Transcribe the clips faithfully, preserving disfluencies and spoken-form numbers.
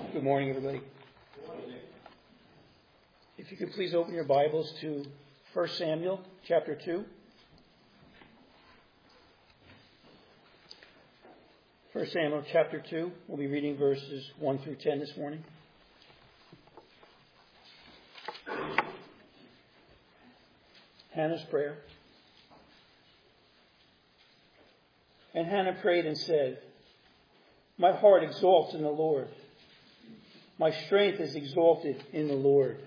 Good morning, everybody. If you could please open your Bibles to First Samuel chapter two. First Samuel chapter two. We'll be reading verses one through ten this morning. Hannah's prayer. And Hannah prayed and said, "My heart exalts in the Lord. My strength is exalted in the Lord.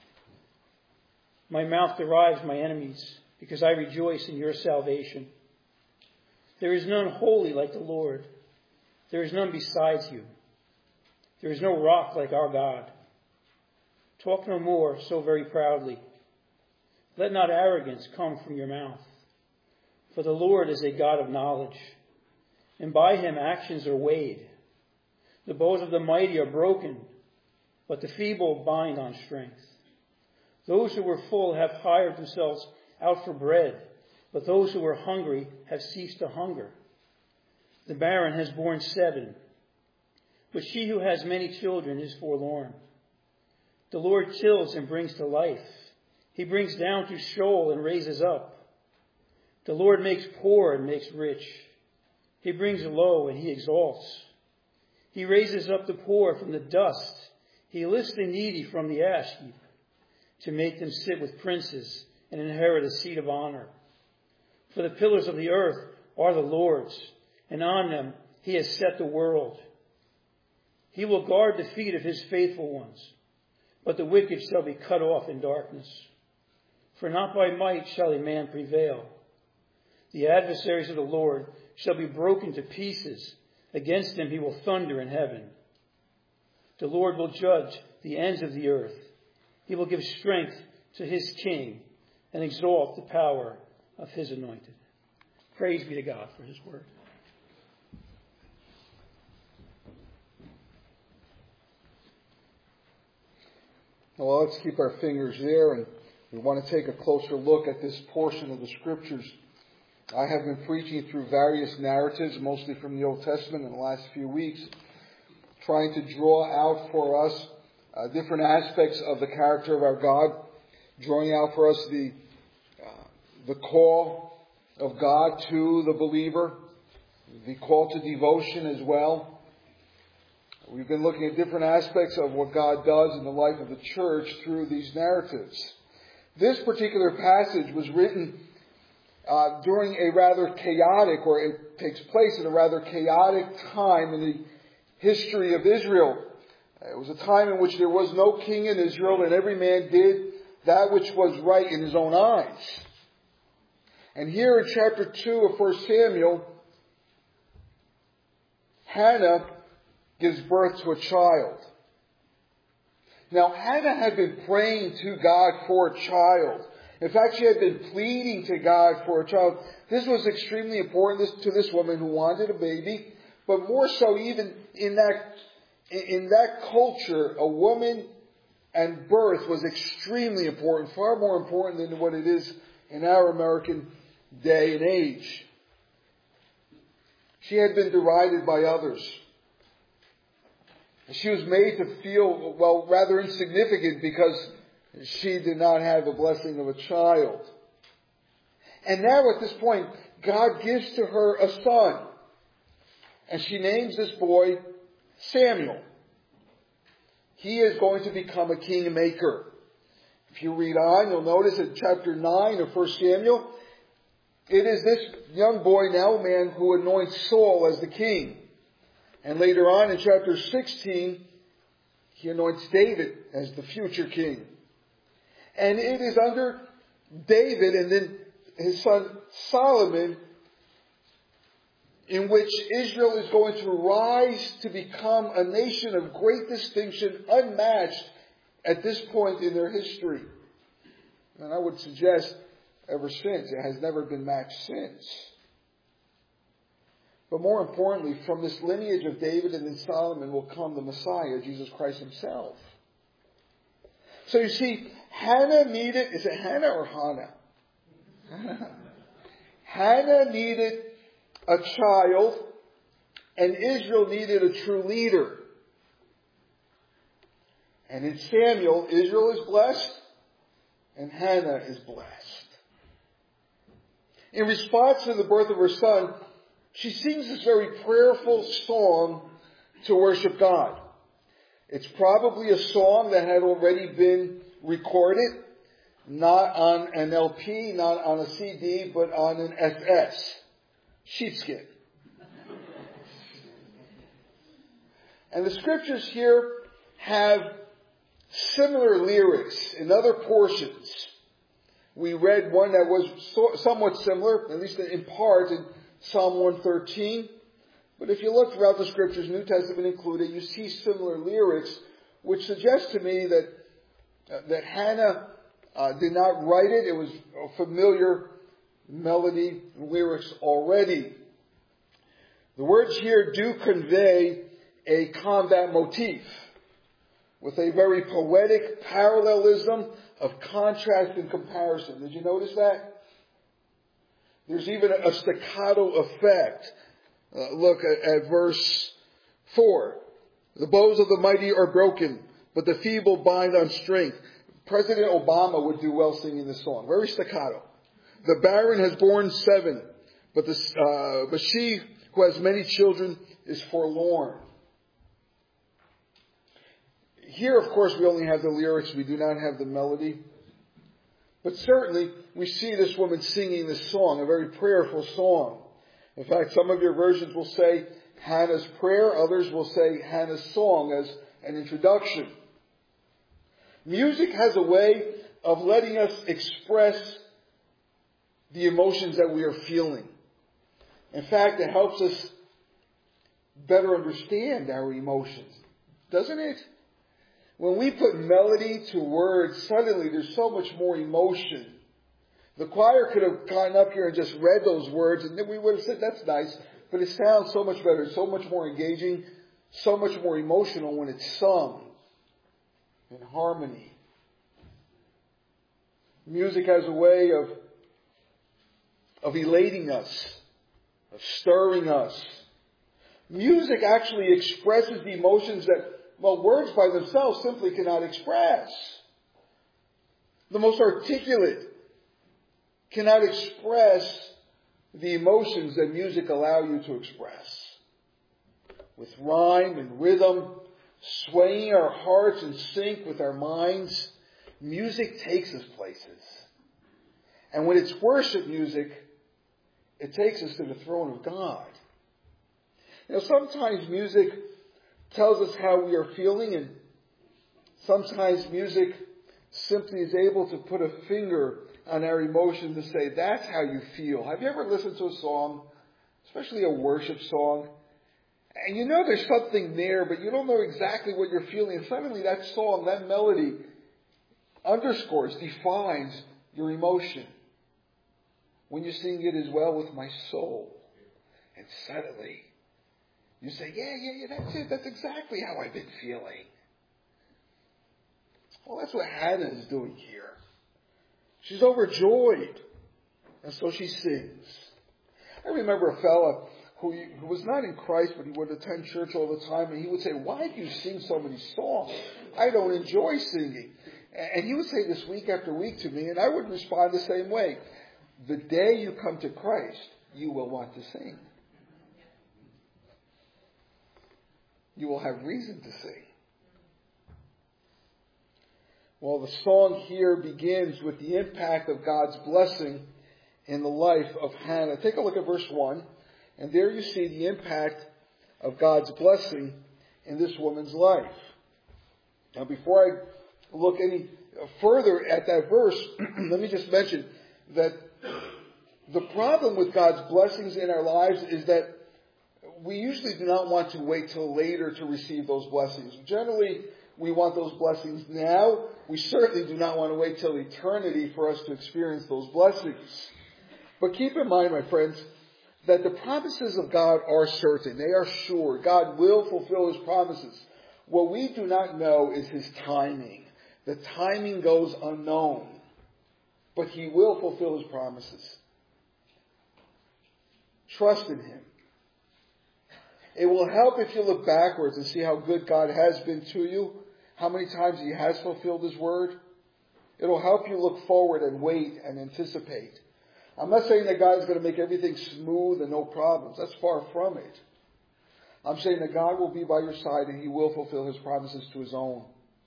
My mouth derides my enemies, because I rejoice in your salvation. There is none holy like the Lord. There is none besides you. There is no rock like our God. Talk no more so very proudly. Let not arrogance come from your mouth. For the Lord is a God of knowledge, and by him actions are weighed. The bows of the mighty are broken, but the feeble bind on strength. Those who were full have hired themselves out for bread, but those who were hungry have ceased to hunger. The barren has borne seven, but she who has many children is forlorn. The Lord kills and brings to life. He brings down to Sheol and raises up. The Lord makes poor and makes rich. He brings low and he exalts. He raises up the poor from the dust. He lifts the needy from the ash heap to make them sit with princes and inherit a seat of honor. For the pillars of the earth are the Lord's, and on them he has set the world. He will guard the feet of his faithful ones, but the wicked shall be cut off in darkness. For not by might shall a man prevail. The adversaries of the Lord shall be broken to pieces. Against them he will thunder in heaven. The Lord will judge the ends of the earth. He will give strength to his king and exalt the power of his anointed." Praise be to God for his word. Well, let's keep our fingers there, and we want to take a closer look at this portion of the Scriptures. I have been preaching through various narratives, mostly from the Old Testament in the last few weeks, trying to draw out for us uh, different aspects of the character of our God, drawing out for us the uh, the call of God to the believer, the call to devotion as well. We've been looking at different aspects of what God does in the life of the church through these narratives. This particular passage was written uh, during a rather chaotic, or it takes place in a rather chaotic time in the history of Israel. It was a time in which there was no king in Israel, and every man did that which was right in his own eyes. And here in chapter two of First Samuel, Hannah gives birth to a child. Now, Hannah had been praying to God for a child. In fact, she had been pleading to God for a child. This was extremely important to this woman who wanted a baby. But more so, even in that in that culture, a woman and birth was extremely important, far more important than what it is in our American day and age. She had been derided by others. She was made to feel, well, rather insignificant because she did not have the blessing of a child. And now at this point, God gives to her a son. And she names this boy Samuel. He is going to become a kingmaker. If you read on, you'll notice in chapter nine of First Samuel, it is this young boy, now a man, who anoints Saul as the king. And later on in chapter sixteen, he anoints David as the future king. And it is under David and then his son Solomon in which Israel is going to rise to become a nation of great distinction, unmatched at this point in their history. And I would suggest ever since. It has never been matched since. But more importantly, from this lineage of David and then Solomon will come the Messiah, Jesus Christ himself. So you see, Hannah needed, is it Hannah or Hannah? Hannah. Hannah needed a child, and Israel needed a true leader. And in Samuel, Israel is blessed and Hannah is blessed. In response to the birth of her son, she sings this very prayerful song to worship God. It's probably a song that had already been recorded, not on an L P, not on a C D, but on an S S, sheepskin. And the scriptures here have similar lyrics in other portions. We read one that was so, somewhat similar, at least in part, in Psalm one thirteen. But if you look throughout the scriptures, New Testament included, you see similar lyrics, which suggests to me that uh, that Hannah uh, did not write it. It was a familiar melody and lyrics already. The words here do convey a combat motif with a very poetic parallelism of contrast and comparison. Did you notice that? There's even a staccato effect. Uh, look at, at verse four. The bows of the mighty are broken, but the feeble bind on strength. President Obama would do well singing this song. Very staccato. The barren has borne seven, but, the, uh, but she who has many children is forlorn. Here, of course, we only have the lyrics. We do not have the melody. But certainly, we see this woman singing this song, a very prayerful song. In fact, some of your versions will say Hannah's prayer. Others will say Hannah's song as an introduction. Music has a way of letting us express the emotions that we are feeling. In fact, it helps us better understand our emotions, doesn't it? When we put melody to words, suddenly there's so much more emotion. The choir could have gone up here and just read those words, and then we would have said, that's nice, but it sounds so much better, so much more engaging, so much more emotional when it's sung in harmony. Music has a way of, of elating us, of stirring us. Music actually expresses the emotions that, well, words by themselves simply cannot express. The most articulate cannot express the emotions that music allow you to express. With rhyme and rhythm, swaying our hearts in sync with our minds, music takes us places. And when it's worship music, it takes us to the throne of God. You know, sometimes music tells us how we are feeling, and sometimes music simply is able to put a finger on our emotions and say, that's how you feel. Have you ever listened to a song, especially a worship song, and you know there's something there, but you don't know exactly what you're feeling, and suddenly that song, that melody, underscores, defines your emotion. When you sing it as well with my soul, and suddenly you say, yeah, yeah, yeah, that's it. That's exactly how I've been feeling. Well, that's what Hannah is doing here. She's overjoyed. And so she sings. I remember a fella who, who was not in Christ, but he would attend church all the time. And he would say, why do you sing so many songs? I don't enjoy singing. And he would say this week after week to me, and I would respond the same way. The day you come to Christ, you will want to sing. You will have reason to sing. Well, the song here begins with the impact of God's blessing in the life of Hannah. Take a look at verse one, and there you see the impact of God's blessing in this woman's life. Now, before I look any further at that verse, let me just mention that the problem with God's blessings in our lives is that we usually do not want to wait till later to receive those blessings. Generally, we want those blessings now. We certainly do not want to wait till eternity for us to experience those blessings. But keep in mind, my friends, that the promises of God are certain. They are sure. God will fulfill His promises. What we do not know is His timing. The timing goes unknown. But He will fulfill His promises. Trust in Him. It will help if you look backwards and see how good God has been to you, how many times He has fulfilled His word. It'll help you look forward and wait and anticipate. I'm not saying that God is going to make everything smooth and no problems. That's far from it. I'm saying that God will be by your side and He will fulfill His promises to His own.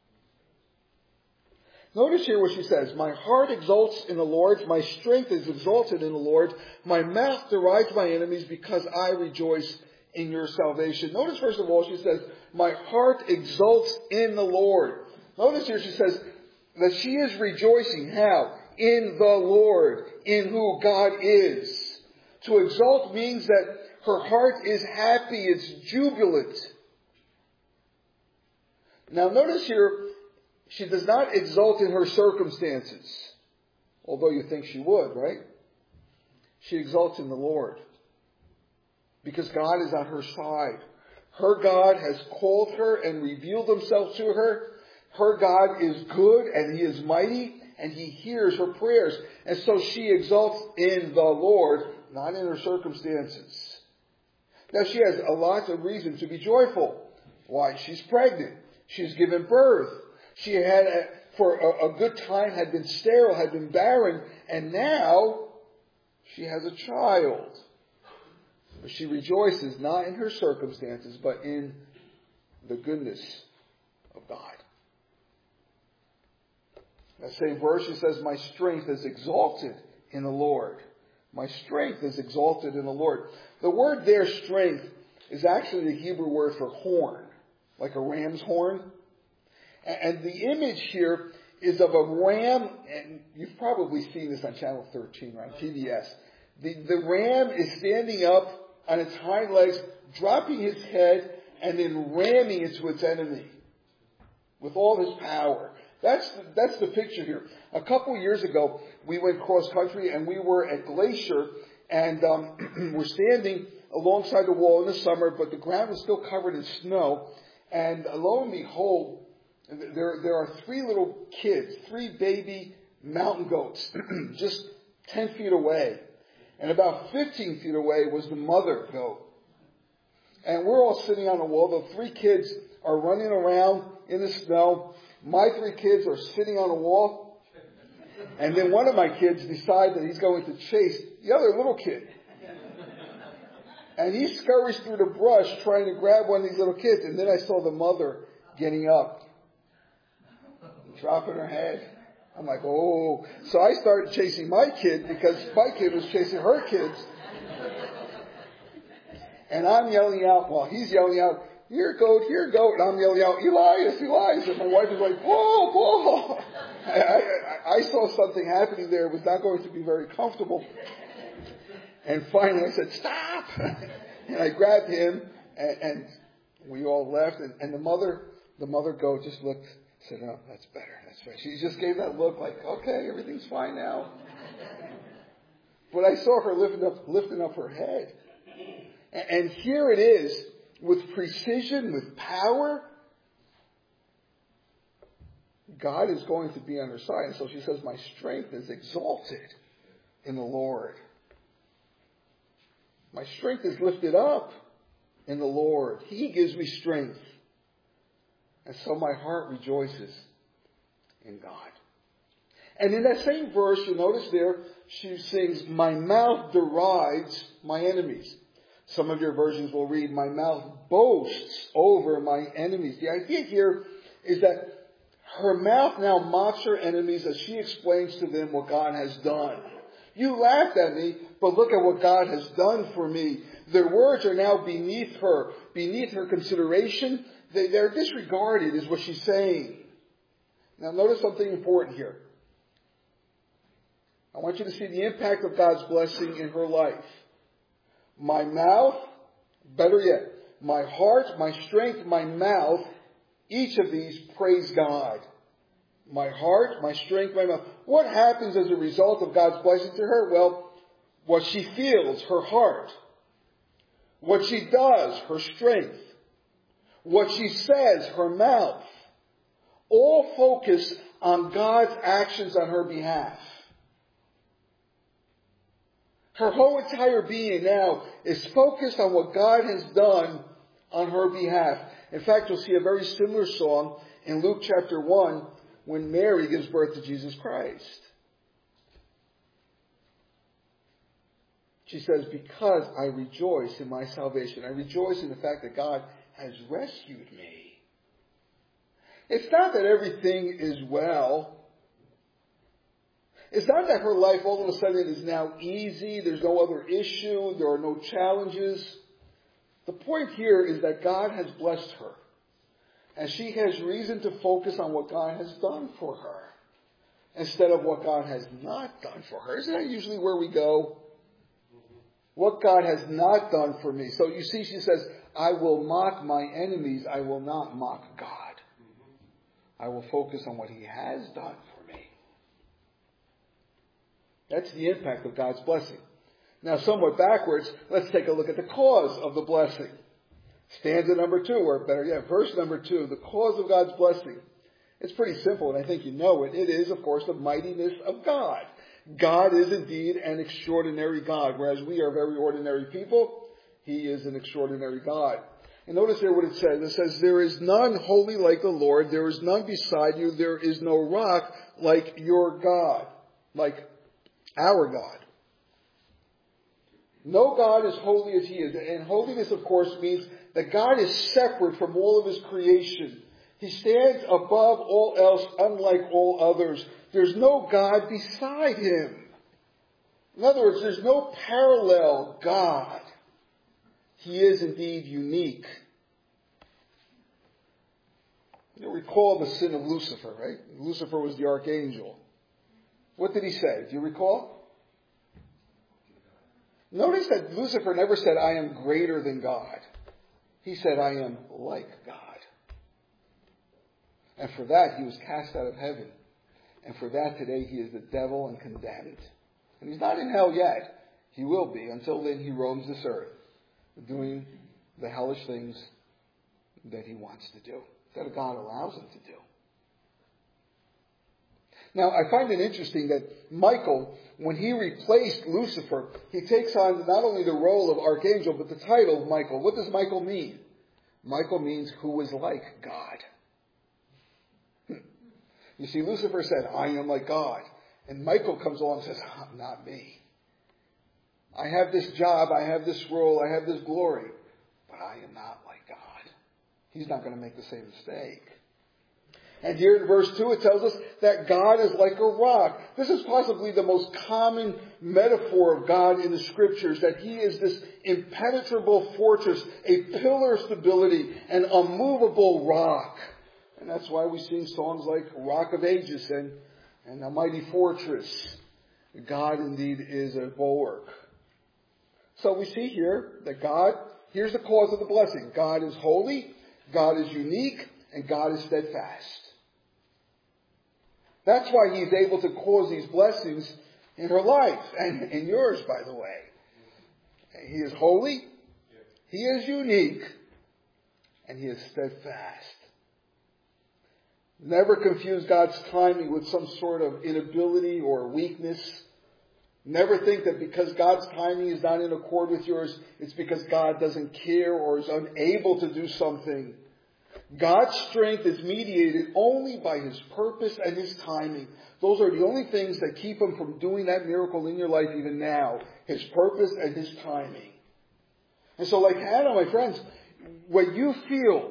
Notice here what she says. My heart exults in the Lord. My strength is exalted in the Lord. My mouth derides my enemies because I rejoice in your salvation. Notice first of all she says, my heart exults in the Lord. Notice here she says that she is rejoicing. How? In the Lord. In who God is. To exult means that her heart is happy. It's jubilant. Now notice here, she does not exult in her circumstances, although you think she would, right? She exalts in the Lord because God is on her side. Her God has called her and revealed Himself to her. Her God is good and He is mighty and He hears her prayers. And so she exalts in the Lord, not in her circumstances. Now she has a lot of reason to be joyful. Why? She's pregnant. She's given birth. She had, for a, a good time, had been sterile, had been barren, and now she has a child. But she rejoices not in her circumstances, but in the goodness of God. That same verse, she says, my strength is exalted in the Lord. My strength is exalted in the Lord. The word there, strength, is actually the Hebrew word for horn, like a ram's horn. And the image here is of a ram, and you've probably seen this on Channel thirteen, right? T B S. The, the ram is standing up on its hind legs, dropping his head, and then ramming into its enemy with all his power. That's the, that's the picture here. A couple years ago, we went cross country, and we were at Glacier, and um, we're standing alongside the wall in the summer, but the ground was still covered in snow. And lo and behold, There, there are three little kids, three baby mountain goats, just ten feet away. And about fifteen feet away was the mother goat. And we're all sitting on the wall. The three kids are running around in the snow. My three kids are sitting on the wall. And then one of my kids decides that he's going to chase the other little kid. And he scurries through the brush trying to grab one of these little kids. And then I saw the mother getting up, dropping her head. I'm like, oh. So I started chasing my kid because my kid was chasing her kids. And I'm yelling out while he's yelling out, here goat, here goat. And I'm yelling out, Elias, Elias. And my wife is like, Paul, Paul. I, I, I saw something happening there. It was not going to be very comfortable. And finally I said, stop. And I grabbed him and, and we all left. And, and the mother, the mother goat just looked, said, oh, that's better. That's better. She just gave that look like, okay, everything's fine now. But I saw her lifting up, lifting up her head. And, and here it is, with precision, with power. God is going to be on her side. And so she says, my strength is exalted in the Lord. My strength is lifted up in the Lord. He gives me strength. And so my heart rejoices in God. And in that same verse, you notice there, she sings, my mouth derides my enemies. Some of your versions will read, my mouth boasts over my enemies. The idea here is that her mouth now mocks her enemies as she explains to them what God has done. You laughed at me, but look at what God has done for me. Their words are now beneath her, beneath her consideration. They, they're disregarded, is what she's saying. Now notice something important here. I want you to see the impact of God's blessing in her life. My mouth, better yet, my heart, my strength, my mouth, each of these praise God. My heart, my strength, my mouth. What happens as a result of God's blessing to her? Well, what she feels, her heart. What she does, her strength. What she says, her mouth. All focus on God's actions on her behalf. Her whole entire being now is focused on what God has done on her behalf. In fact, you'll see a very similar song in Luke chapter one when Mary gives birth to Jesus Christ. She says, because I rejoice in my salvation. I rejoice in the fact that God has rescued me. It's not that everything is well. It's not that her life all of a sudden is now easy. There's no other issue. There are no challenges. The point here is that God has blessed her. And she has reason to focus on what God has done for her instead of what God has not done for her. Isn't that usually where we go? What God has not done for me. So you see, she says, I will mock my enemies. I will not mock God. I will focus on what he has done for me. That's the impact of God's blessing. Now, somewhat backwards, let's take a look at the cause of the blessing. Stanza number two, or better yet, verse number two, the cause of God's blessing. It's pretty simple, and I think you know it. It is, of course, the mightiness of God. God is indeed an extraordinary God, whereas we are very ordinary people. He is an extraordinary God. And notice here what it says. It says, there is none holy like the Lord. There is none beside you. There is no rock like your God, like our God. No God is holy as he is. And holiness, of course, means that God is separate from all of his creation. He stands above all else, unlike all others. There's no God beside him. In other words, there's no parallel God. He is indeed unique. You recall the sin of Lucifer, right? Lucifer was the archangel. What did he say? Do you recall? Notice that Lucifer never said, I am greater than God. He said, I am like God. And for that, he was cast out of heaven. And for that, today, he is the devil and condemned. And he's not in hell yet. He will be. Until then, he roams this earth, doing the hellish things that he wants to do, that God allows him to do. Now, I find it interesting that Michael, when he replaced Lucifer, he takes on not only the role of archangel, but the title of Michael. What does Michael mean? Michael means who is like God. You see, Lucifer said, I am like God. And Michael comes along and says, oh, not me. I have this job, I have this role, I have this glory, but I am not like God. He's not going to make the same mistake. And here in verse two, it tells us that God is like a rock. This is possibly the most common metaphor of God in the Scriptures, that he is this impenetrable fortress, a pillar of stability, an unmovable rock. And that's why we sing songs like Rock of Ages and, and A Mighty Fortress. God indeed is a bulwark. So we see here that God, here's the cause of the blessing. God is holy, God is unique, and God is steadfast. That's why he's able to cause these blessings in her life, and in yours, by the way. He is holy, he is unique, and he is steadfast. Never confuse God's timing with some sort of inability or weakness. Never think that because God's timing is not in accord with yours, it's because God doesn't care or is unable to do something. God's strength is mediated only by his purpose and his timing. Those are the only things that keep him from doing that miracle in your life even now. His purpose and his timing. And so like Hannah, my friends, what you feel,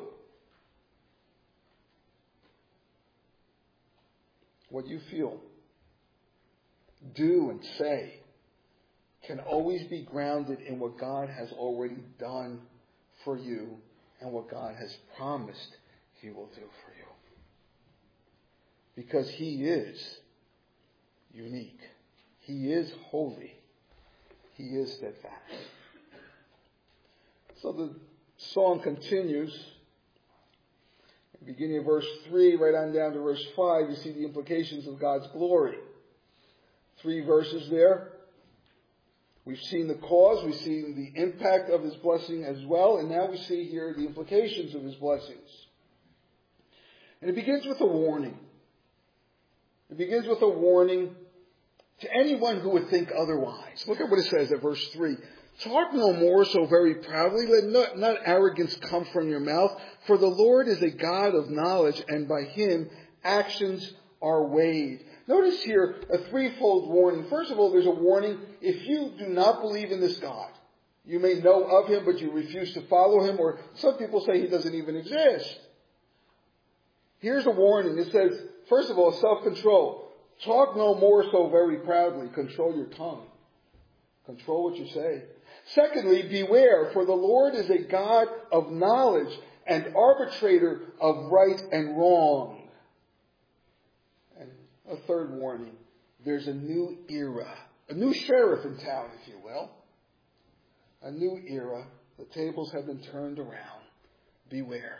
what you feel, do and say can always be grounded in what God has already done for you and what God has promised he will do for you. Because he is unique. He is holy. He is steadfast. So the song continues. Beginning of verse three, right on down to verse five, you see the implications of God's glory. Three verses there. We've seen the cause, we've seen the impact of his blessing as well, and now we see here the implications of his blessings. And it begins with a warning. It begins with a warning to anyone who would think otherwise. Look at what it says at verse three. Talk no more so very proudly. Let not, not arrogance come from your mouth. For the Lord is a God of knowledge, and by him actions are weighed. Notice here a threefold warning. First of all, there's a warning. If you do not believe in this God, you may know of him, but you refuse to follow him, or some people say he doesn't even exist. Here's a warning. It says, first of all, self-control. Talk no more so very proudly. Control your tongue. Control what you say. Secondly, beware, for the Lord is a God of knowledge and arbitrator of right and wrong. And a third warning, there's a new era, a new sheriff in town, if you will. A new era. The tables have been turned around. Beware.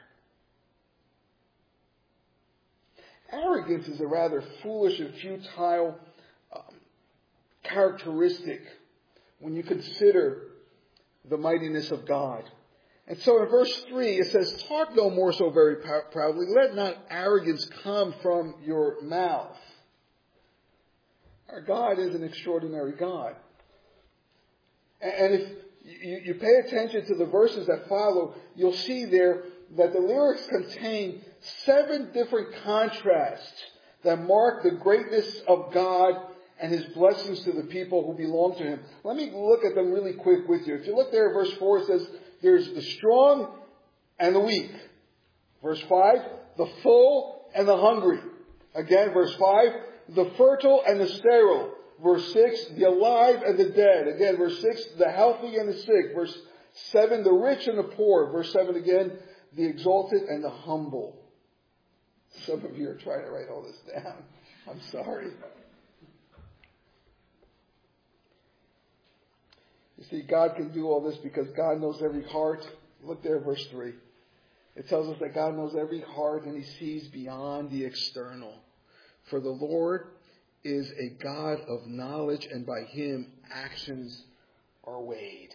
Arrogance is a rather foolish and futile um, characteristic when you consider the mightiness of God. And so in verse three it says, talk no more so very proudly. Let not arrogance come from your mouth. Our God is an extraordinary God. And if you, you pay attention to the verses that follow, you'll see there that the lyrics contain seven different contrasts that mark the greatness of God and his blessings to the people who belong to him. Let me look at them really quick with you. If you look there at verse four, it says, there's the strong and the weak. Verse five, the full and the hungry. Again, verse five, the fertile and the sterile. Verse six, the alive and the dead. Again, verse six, the healthy and the sick. Verse seven, the rich and the poor. Verse seven again, the exalted and the humble. Some of you are trying to write all this down. I'm sorry. You see, God can do all this because God knows every heart. Look there, verse three. It tells us that God knows every heart and he sees beyond the external. For the Lord is a God of knowledge, and by him actions are weighed.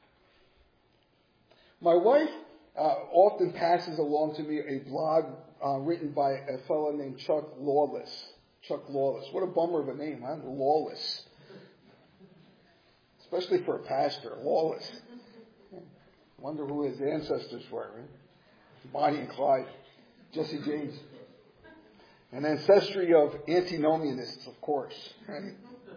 My wife uh, often passes along to me a blog uh, written by a fellow named Chuck Lawless. Chuck Lawless. What a bummer of a name, huh? Lawless. Especially for a pastor, Lawless. Wonder who his ancestors were. Right? Bonnie and Clyde, Jesse James. An ancestry of antinomianists, of course. Right?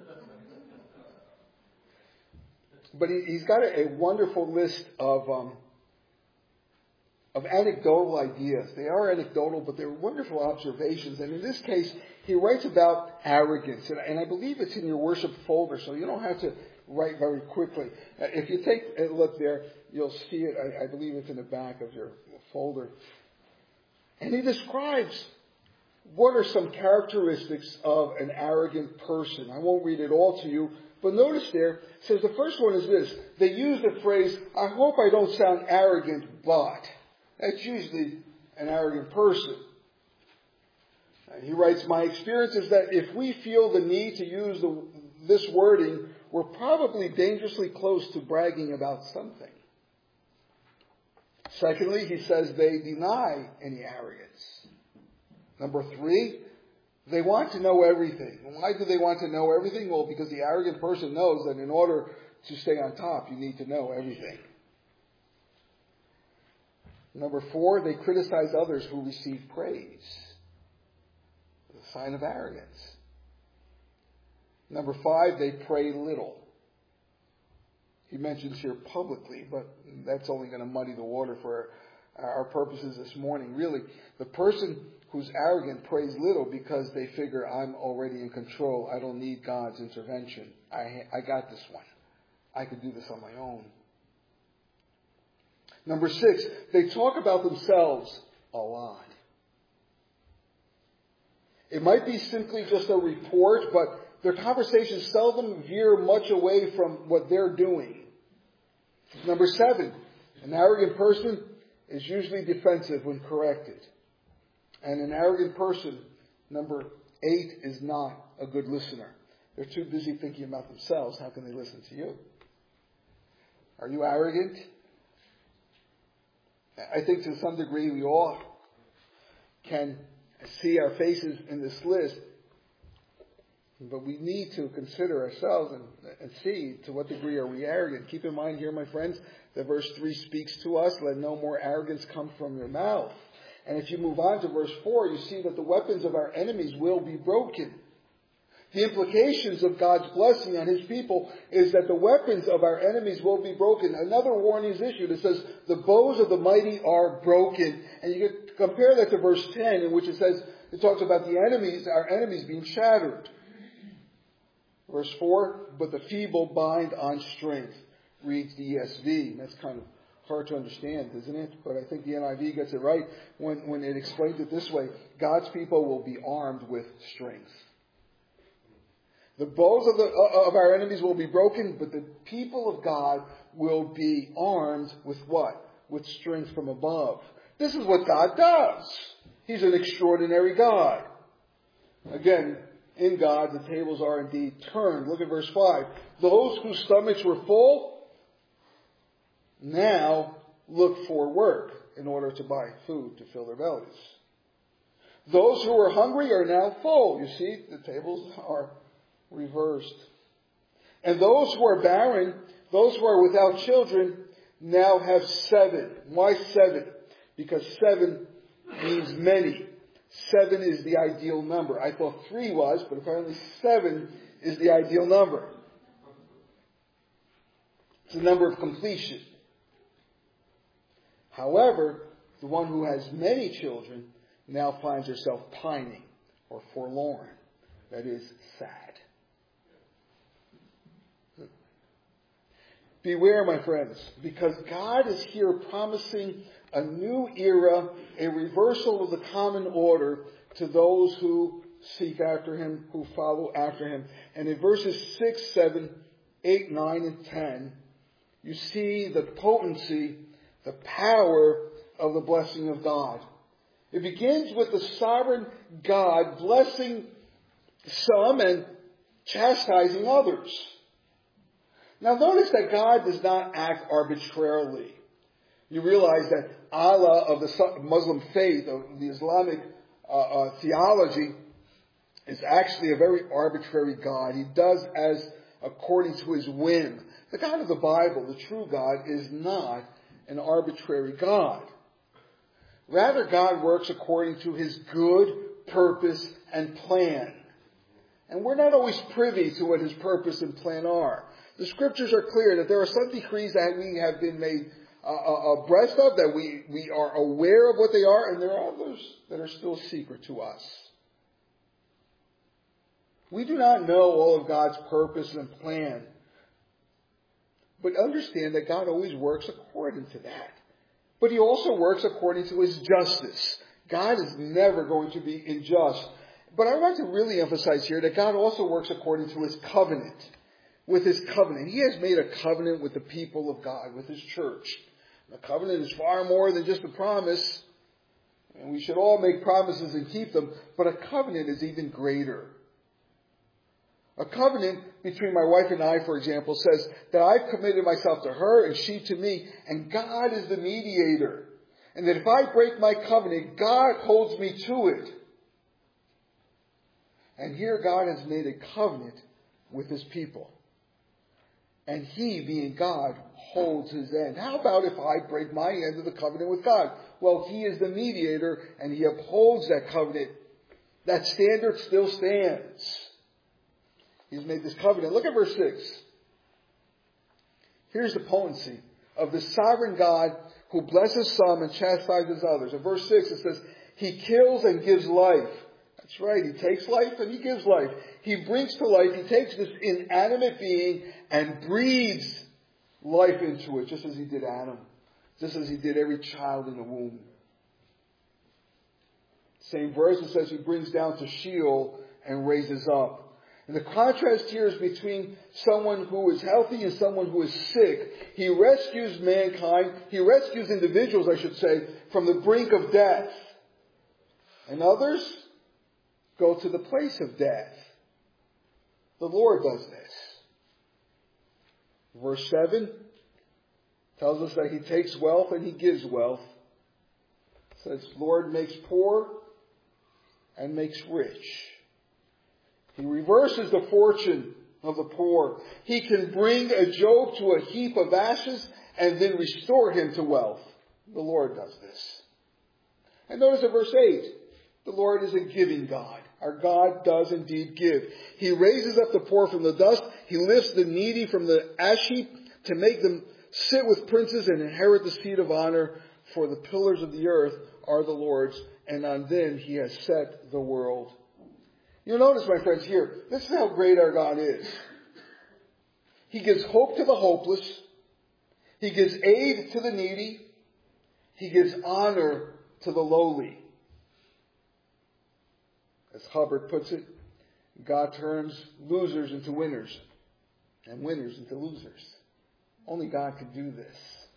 But he, he's got a, a wonderful list of um, of anecdotal ideas. They are anecdotal, but they're wonderful observations. And in this case, he writes about arrogance. And, and I believe it's in your worship folder, so you don't have to write very quickly. Uh, if you take a look there, you'll see it. I, I believe it's in the back of your folder. And he describes what are some characteristics of an arrogant person. I won't read it all to you, but notice there, it says the first one is this. They use the phrase, I hope I don't sound arrogant, but. That's usually an arrogant person. And he writes, my experience is that if we feel the need to use the, this wording, we're probably dangerously close to bragging about something. Secondly, he says they deny any arrogance. Number three, they want to know everything. Why do they want to know everything? Well, because the arrogant person knows that in order to stay on top, you need to know everything. Number four, they criticize others who receive praise. A sign of arrogance. Number five, they pray little. He mentions here publicly, but that's only going to muddy the water for our, our purposes this morning. Really, the person who's arrogant prays little because they figure, I'm already in control. I don't need God's intervention. I, I got this one. I could do this on my own. Number six, they talk about themselves a lot. It might be simply just a report, but their conversations seldom veer much away from what they're doing. Number seven, an arrogant person is usually defensive when corrected. And an arrogant person, number eight, is not a good listener. They're too busy thinking about themselves. How can they listen to you? Are you arrogant? I think to some degree we all can see our faces in this list. But we need to consider ourselves and, and see to what degree are we arrogant. Keep in mind here, my friends, that verse three speaks to us, let no more arrogance come from your mouth. And if you move on to verse four, you see that the weapons of our enemies will be broken. The implications of God's blessing on His people is that the weapons of our enemies will be broken. Another warning is issued. It says, the bows of the mighty are broken. And you can compare that to verse ten, in which it says, it talks about the enemies, our enemies being shattered. Verse four, but the feeble bind on strength, reads the E S V. That's kind of hard to understand, isn't it? But I think the N I V gets it right when, when it explains it this way. God's people will be armed with strength. The bows of, the, of our enemies will be broken, but the people of God will be armed with what? With strength from above. This is what God does. He's an extraordinary God. Again, in God, the tables are indeed turned. Look at verse five. Those whose stomachs were full now look for work in order to buy food to fill their bellies. Those who were hungry are now full. You see, the tables are reversed. And those who are barren, those who are without children, now have seven. Why seven? Because seven means many. Seven is the ideal number. I thought three was, but apparently seven is the ideal number. It's the number of completion. However, the one who has many children now finds herself pining or forlorn. That is, sad. Beware, my friends, because God is here promising a new era, a reversal of the common order to those who seek after Him, who follow after Him. And in verses six, seven, eight, nine, and ten, you see the potency, the power of the blessing of God. It begins with the sovereign God blessing some and chastising others. Now notice that God does not act arbitrarily. You realize that Allah of the Muslim faith, of the Islamic uh, uh, theology, is actually a very arbitrary God. He does as according to His whim. The God of the Bible, the true God, is not an arbitrary God. Rather, God works according to His good purpose and plan. And we're not always privy to what His purpose and plan are. The Scriptures are clear that there are some decrees that we have been made uh, abreast of, that we, we are aware of what they are, and there are others that are still secret to us. We do not know all of God's purpose and plan. But understand that God always works according to that. But He also works according to His justice. God is never going to be unjust. But I want to really emphasize here that God also works according to His covenant. With His covenant. He has made a covenant with the people of God, with His church. The covenant is far more than just a promise. And we should all make promises and keep them. But a covenant is even greater. A covenant between my wife and I, for example, says that I've committed myself to her and she to me, and God is the mediator. And that if I break my covenant, God holds me to it. And here God has made a covenant with His people. And He, being God, holds His end. How about if I break my end of the covenant with God? Well, He is the mediator and He upholds that covenant. That standard still stands. He's made this covenant. Look at verse six. Here's the potency of the sovereign God who blesses some and chastises others. In verse six it says, He kills and gives life. That's right. He takes life and He gives life. He brings to life. He takes this inanimate being and breathes life into it, just as He did Adam. Just as He did every child in the womb. Same verse, it says He brings down to Sheol and raises up. And the contrast here is between someone who is healthy and someone who is sick. He rescues mankind, He rescues individuals, I should say, from the brink of death. And others go to the place of death. The Lord does this. Verse seven tells us that He takes wealth and He gives wealth. It says, Lord makes poor and makes rich. He reverses the fortune of the poor. He can bring a Job to a heap of ashes and then restore him to wealth. The Lord does this. And notice in verse eight, the Lord is a giving God. Our God does indeed give. He raises up the poor from the dust. He lifts the needy from the ash heap to make them sit with princes and inherit the seat of honor. For the pillars of the earth are the Lord's, and on them he has set the world. You'll notice, my friends, here, this is how great our God is. He gives hope to the hopeless. He gives aid to the needy. He gives honor to the lowly. As Hubbard puts it, God turns losers into winners and winners into losers. Only God can do this.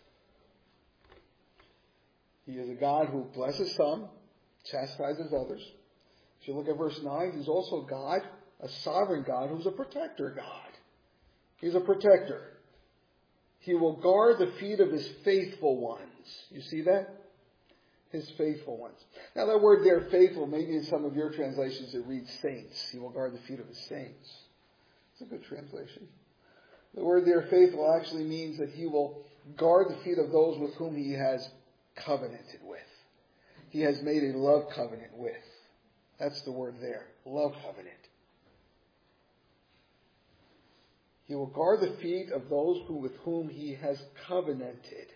He is a God who blesses some, chastises others. If you look at verse nine, he's also God, a sovereign God who's a protector God. He's a protector. He will guard the feet of his faithful ones. You see that? His faithful ones. Now that word there, faithful, maybe in some of your translations it reads saints. He will guard the feet of his saints. It's a good translation. The word there, faithful, actually means that he will guard the feet of those with whom he has covenanted with. He has made a love covenant with. That's the word there. Love covenant. He will guard the feet of those who, with whom he has covenanted.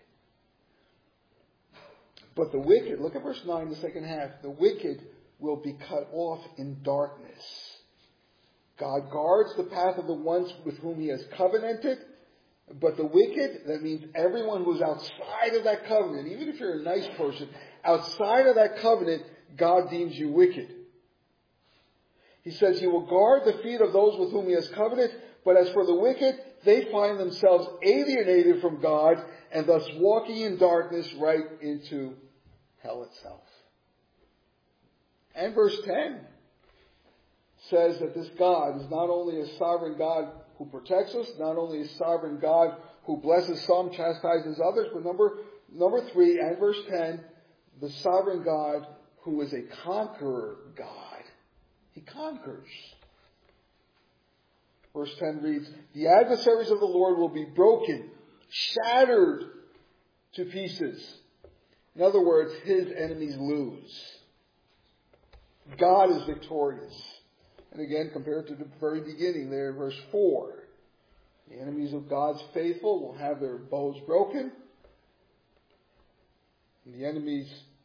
But the wicked, look at verse nine, the second half. The wicked will be cut off in darkness. God guards the path of the ones with whom he has covenanted. But the wicked, that means everyone who's outside of that covenant, even if you're a nice person, outside of that covenant, God deems you wicked. He says he will guard the feet of those with whom he has covenanted, but as for the wicked, they find themselves alienated from God and thus walking in darkness right into hell itself. And verse ten says that this God is not only a sovereign God who protects us, not only a sovereign God who blesses some, chastises others, but number, number three and verse ten, the sovereign God who is a conqueror God. He conquers. Verse ten reads, the adversaries of the Lord will be broken, shattered to pieces. In other words, his enemies lose. God is victorious. And again, compared to the very beginning there, verse four, the enemies of God's faithful will have their bows broken. And the enemies,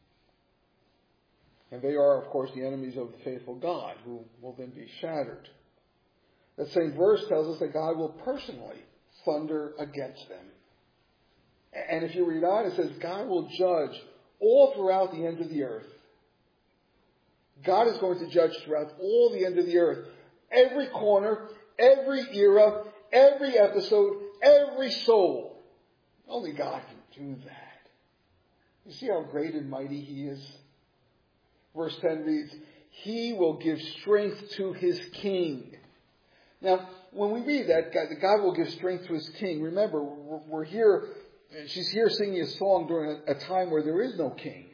and they are, of course, the enemies of the faithful God, who will then be shattered. That same verse tells us that God will personally thunder against them. And if you read on, it says God will judge all throughout the end of the earth. God is going to judge throughout all the end of the earth. Every corner, every era, every episode, every soul. Only God can do that. You see how great and mighty he is? Verse ten reads, he will give strength to his king. Now, when we read that, God, God will give strength to his king, remember, we're here, she's here singing a song during a, a time where there is no king.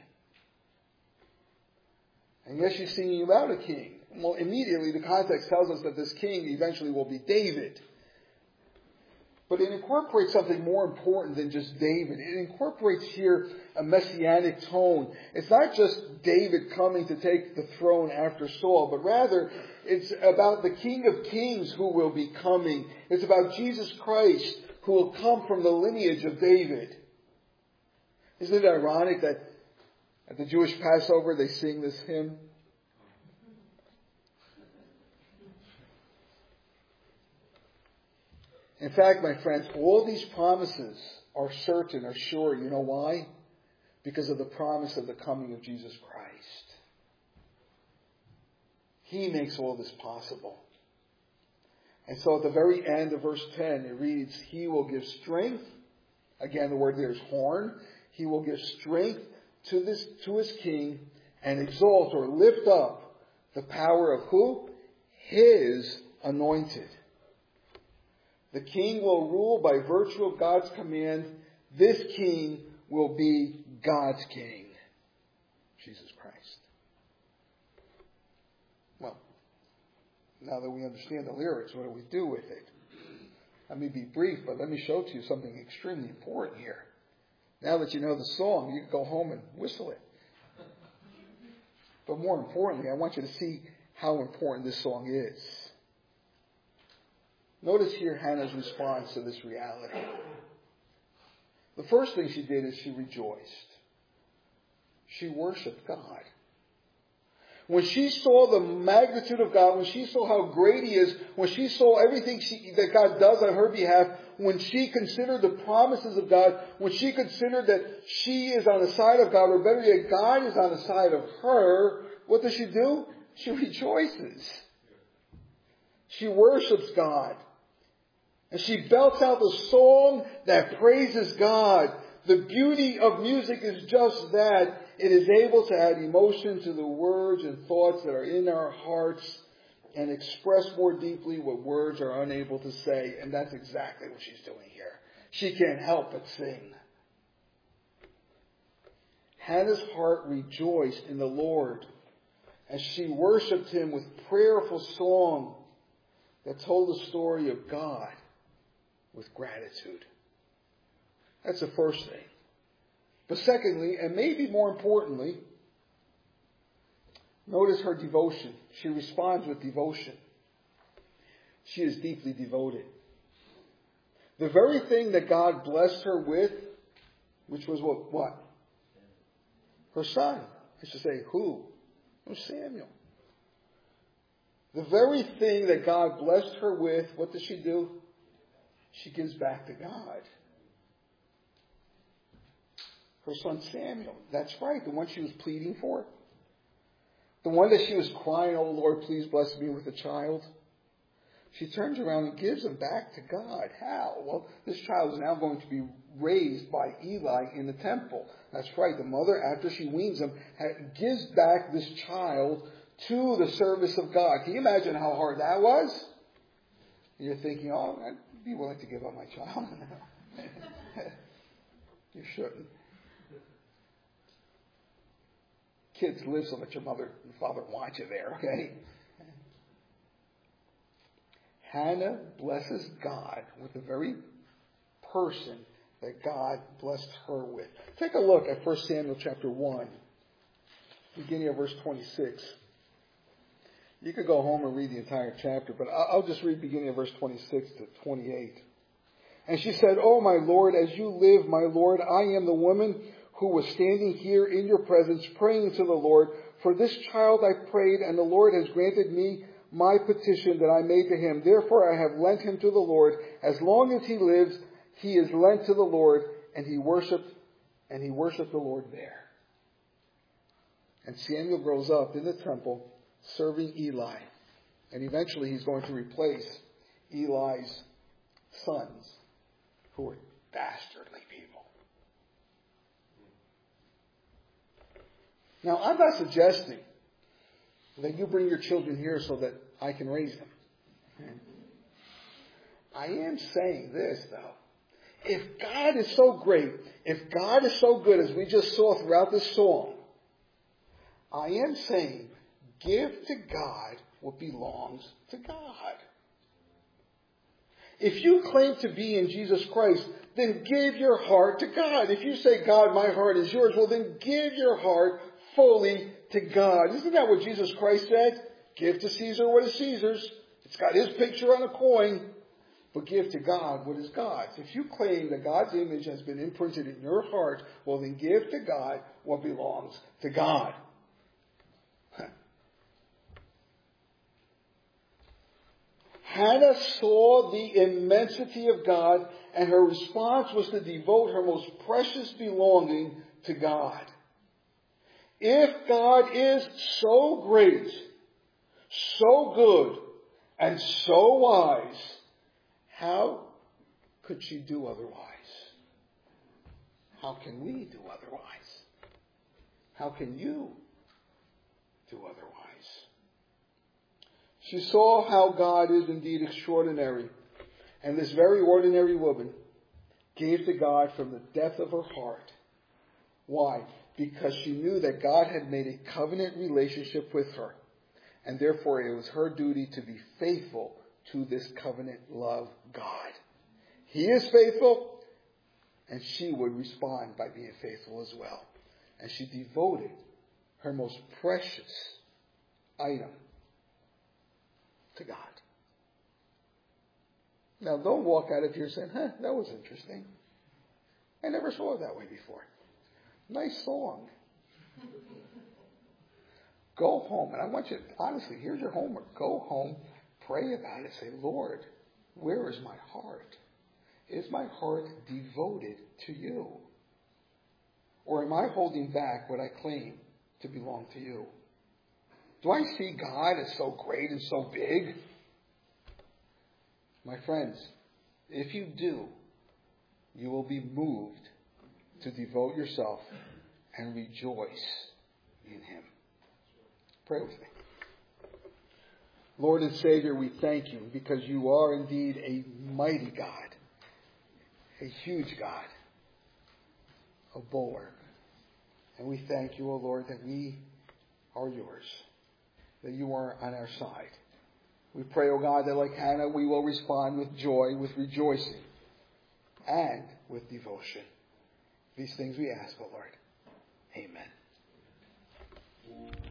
And yes, she's singing about a king. Well, immediately the context tells us that this king eventually will be David. But it incorporates something more important than just David. It incorporates here a messianic tone. It's not just David coming to take the throne after Saul, but rather it's about the King of Kings who will be coming. It's about Jesus Christ who will come from the lineage of David. Isn't it ironic that at the Jewish Passover they sing this hymn? In fact, my friends, all these promises are certain, are sure. You know why? Because of the promise of the coming of Jesus Christ. He makes all this possible. And so at the very end of verse ten, it reads, he will give strength. Again, the word there is horn. He will give strength to this, to his king and exalt or lift up the power of who? His anointed. The king will rule by virtue of God's command. This king will be God's king, Jesus Christ. Well, now that we understand the lyrics, what do we do with it? Let me be brief, but let me show to you something extremely important here. Now that you know the song, you can go home and whistle it. But more importantly, I want you to see how important this song is. Notice here Hannah's response to this reality. The first thing she did is she rejoiced. She worshiped God. When she saw the magnitude of God, when she saw how great He is, when she saw everything she, that God does on her behalf, when she considered the promises of God, when she considered that she is on the side of God, or better yet, God is on the side of her, what does she do? She rejoices. She worships God. And she belts out the song that praises God. The beauty of music is just that. It is able to add emotion to the words and thoughts that are in our hearts and express more deeply what words are unable to say. And that's exactly what she's doing here. She can't help but sing. Hannah's heart rejoiced in the Lord as she worshipped Him with prayerful song that told the story of God with gratitude. That's the first thing. But secondly, and maybe more importantly, notice her devotion. She responds with devotion. She is deeply devoted. The very thing that God blessed her with, which was what? What? Her son. I should say, who? It was Samuel. The very thing that God blessed her with, what does she do? She gives back to God. Her son Samuel. That's right, the one she was pleading for. The one that she was crying, oh Lord, please bless me with a child. She turns around and gives him back to God. How? Well, this child is now going to be raised by Eli in the temple. That's right, the mother, after she weans him, gives back this child to the service of God. Can you imagine how hard that was? And you're thinking, oh, I'd be willing to give up my child. You shouldn't. Kids, live so that your mother and father want you there, okay? Hannah blesses God with the very person that God blessed her with. Take a look at First Samuel chapter one, beginning of verse twenty-six. You could go home and read the entire chapter, but I'll just read beginning of verse twenty-six to twenty-eight. And she said, "Oh, my Lord, as you live, my Lord, I am the woman who was standing here in your presence praying to the Lord. For this child I prayed, and the Lord has granted me my petition that I made to him. Therefore I have lent him to the Lord. As long as he lives, he is lent to the Lord." And he worshipped, and he worshipped the Lord there. And Samuel grows up in the temple serving Eli. And eventually he's going to replace Eli's sons, who were dastardly people. Now, I'm not suggesting that you bring your children here so that I can raise them. I am saying this, though. If God is so great, if God is so good, as we just saw throughout this song, I am saying, give to God what belongs to God. If you claim to be in Jesus Christ, then give your heart to God. If you say, God, my heart is yours, well, then give your heart fully to God. Isn't that what Jesus Christ said? Give to Caesar what is Caesar's. It's got his picture on a coin. But give to God what is God's. If you claim that God's image has been imprinted in your heart, well, then give to God what belongs to God. Hannah saw the immensity of God, and her response was to devote her most precious belonging to God. If God is so great, so good, and so wise, how could she do otherwise? How can we do otherwise? How can you do otherwise? She saw how God is indeed extraordinary. And this very ordinary woman gave to God from the depth of her heart. Why? Because she knew that God had made a covenant relationship with her. And therefore it was her duty to be faithful to this covenant love God. He is faithful, and she would respond by being faithful as well. And she devoted her most precious item to God. Now don't walk out of here saying, huh, that was interesting. I never saw it that way before. Nice song. Go home, and I want you, honestly, here's your homework. Go home, pray about it. Say, Lord, where is my heart? Is my heart devoted to you? Or am I holding back what I claim to belong to you? Do I see God as so great and so big? My friends, if you do, you will be moved to devote yourself and rejoice in Him. Pray with me. Lord and Savior, we thank you because you are indeed a mighty God, a huge God, a bulwark. And we thank you, O Lord, that we are yours, that you are on our side. We pray, O God, that like Hannah, we will respond with joy, with rejoicing, and with devotion. These things we ask, O Lord. Amen.